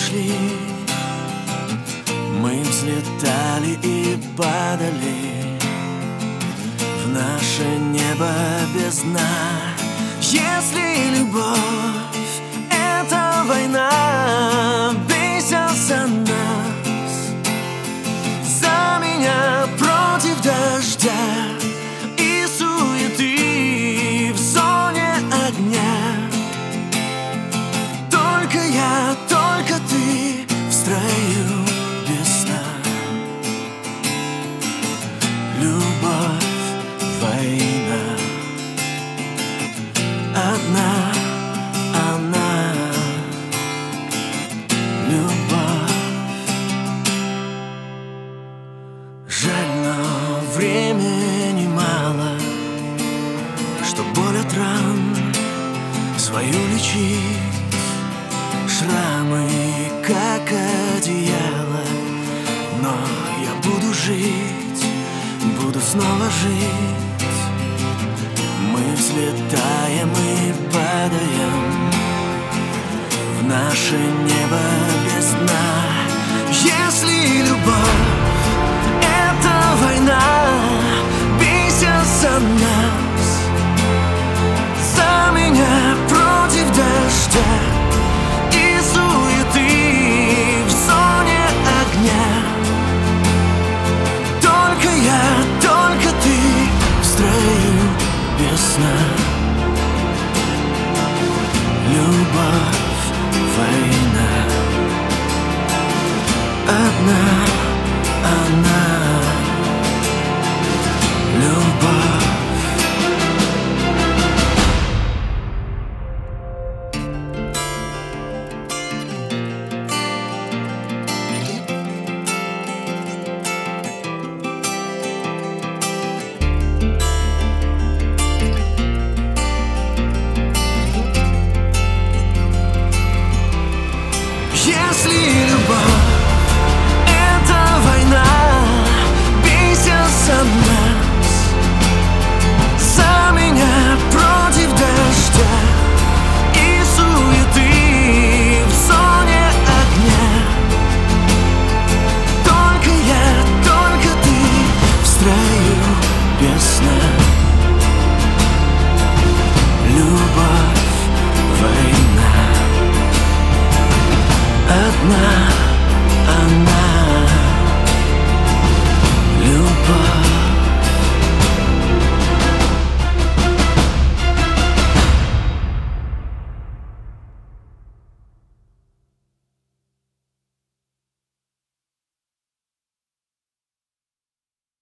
шли, мы взлетали и падали в наше небо без дна. Если любовь — это война, бейся за нас, за меня против дождя и суеты в зоне огня. Только я, только ты в строю без сна. Любовь, война, одна она. Любовь. Жаль, но времени мало, что боль от ран свою лечить. Шрамы, как одеяло, но я буду жить, буду снова жить. Мы взлетаем и падаем в наше небо без дна. Если любовь — это война, бейся за нас, за меня против дождя и суеты в зоне огня. Только я, только ты в строю без сна. Любовь, война, одна она. Любовь. Если любовь — это война, бейся за нас, за меня против дождя и суеты в зоне огня. Только я, только ты в строю без сна. Любовь, война, одна она.